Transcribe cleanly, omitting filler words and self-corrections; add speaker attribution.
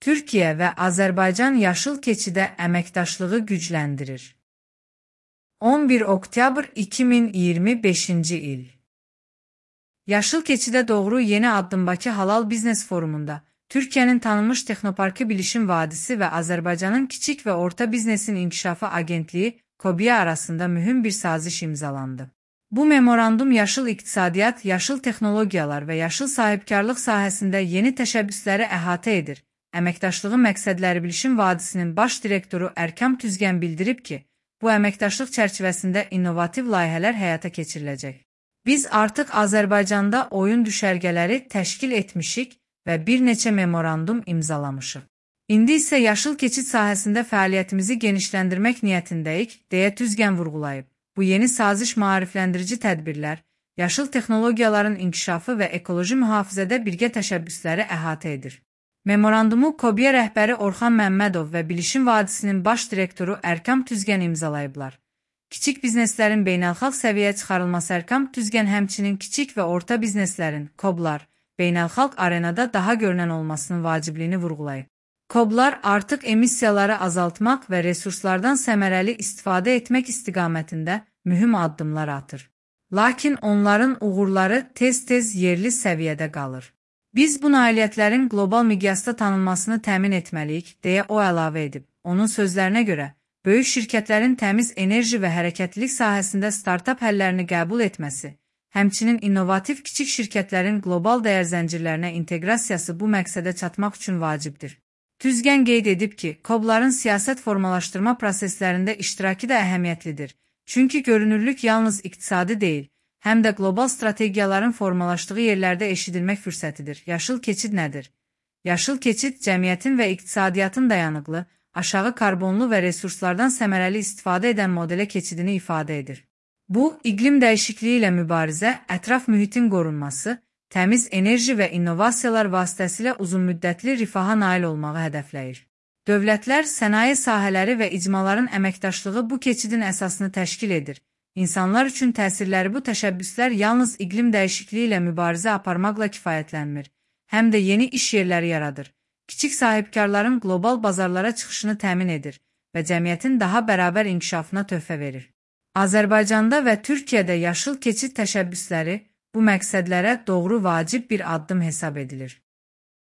Speaker 1: Türkiyə və Azərbaycan yaşıl keçidə əməkdaşlığı gücləndirir. 11 oktyabr 2025-ci il. Yaşıl keçidə doğru yeni addım Bakı Halal Biznes Forumunda Türkiyənin tanınmış Texnoparkı Bilişim Vadisi və Azərbaycanın Kiçik və Orta Biznesin İnkişafı Agentliyi KOBİ arasında mühüm bir saziş imzalandı. Bu memorandum yaşıl iqtisadiyyat, yaşıl texnologiyalar və yaşıl sahibkarlıq sahəsində yeni təşəbbüsləri əhatə edir. Əməkdaşlığı məqsədləri Bilişim Vadisinin baş direktoru Ərkam Tüzgən bildirib ki, bu əməkdaşlıq çərçivəsində innovativ layihələr həyata keçiriləcək. Biz artıq Azərbaycanda oyun düşərgələri təşkil etmişik və bir neçə memorandum imzalamışıq. İndi isə yaşıl keçid sahəsində fəaliyyətimizi genişləndirmək niyyətindəyik, deyə Tüzgən vurğulayıb. Bu yeni saziş maarifləndirici tədbirlər, yaşıl texnologiyaların inkişafı və ekoloji mühafizədə birgə təşəbbüsləri əhatə edir. Memorandumu KOBİ rəhbəri Orxan Məmmədov və Bilişim Vadisinin baş direktoru Ərkam Tüzgən imzalayıblar. Kiçik bizneslərin beynəlxalq səviyyəyə çıxarılması Ərkam Tüzgən həmçinin kiçik və orta bizneslərin, KOBlar, beynəlxalq arenada daha görünən olmasının vacibliyini vurğulayıb. KOBlar artıq emissiyaları azaltmaq və resurslardan səmərəli istifadə etmək istiqamətində mühüm addımlar atır. Lakin onların uğurları tez-tez yerli səviyyədə qalır. Biz bu nailiyyətlərin qlobal miqyasda tanınmasını təmin etməliyik, deyə o əlavə edib. Onun sözlərinə görə, böyük şirkətlərin təmiz enerji və hərəkətlilik sahəsində startap həllərini qəbul etməsi, həmçinin innovativ kiçik şirkətlərin qlobal dəyər zəncirlərinə inteqrasiyası bu məqsədə çatmaq üçün vacibdir. Tüzgən qeyd edib ki, KOBların siyasət formalaşdırma proseslərində iştirakı da əhəmiyyətlidir. Çünki görünürlük yalnız iqtisadi deyil, həm də qlobal strategiyaların formalaşdığı yerlərdə eşidilmək fürsətidir. Yaşıl keçid nədir? Yaşıl keçid cəmiyyətin və iqtisadiyyatın dayanıqlı, aşağı karbonlu və resurslardan səmərəli istifadə edən modelə keçidini ifadə edir. Bu, iqlim dəyişikliyi ilə mübarizə, ətraf mühitin qorunması, təmiz enerji və innovasiyalar vasitəsilə uzunmüddətli rifaha nail olmağı hədəfləyir. Dövlətlər, sənaye sahələri və icmaların əməkdaşlığı bu keçidin əsasını təşkil edir. İnsanlar üçün təsirləri bu təşəbbüslər yalnız iqlim dəyişikliyi ilə mübarizə aparmaqla kifayətlənmir, həm də yeni iş yerləri yaradır. Kiçik sahibkarların qlobal bazarlara çıxışını təmin edir və cəmiyyətin daha bərabər inkişafına töhfə verir. Azərbaycanda və Türkiyədə yaşıl keçid təşəbbüsləri bu məqsədlərə doğru vacib bir addım hesab edilir.